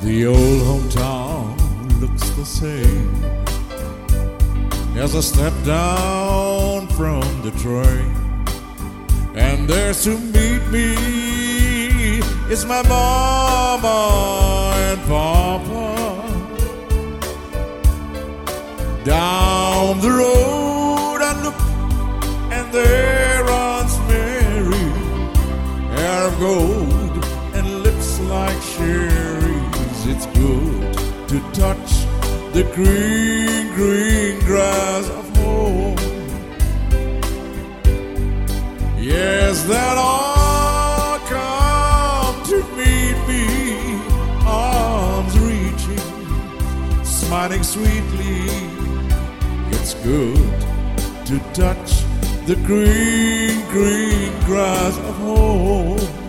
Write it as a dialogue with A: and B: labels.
A: The old hometown looks the same as I step down from the train, and there's to meet me is my mama and papa. Down the road I look, and there runs Mary, hair of gold and lips like cherries. It's good to touch the green, green grass of home. Yes, that all come to meet me, arms reaching, smiling sweetly. It's good to touch the green, green grass of home.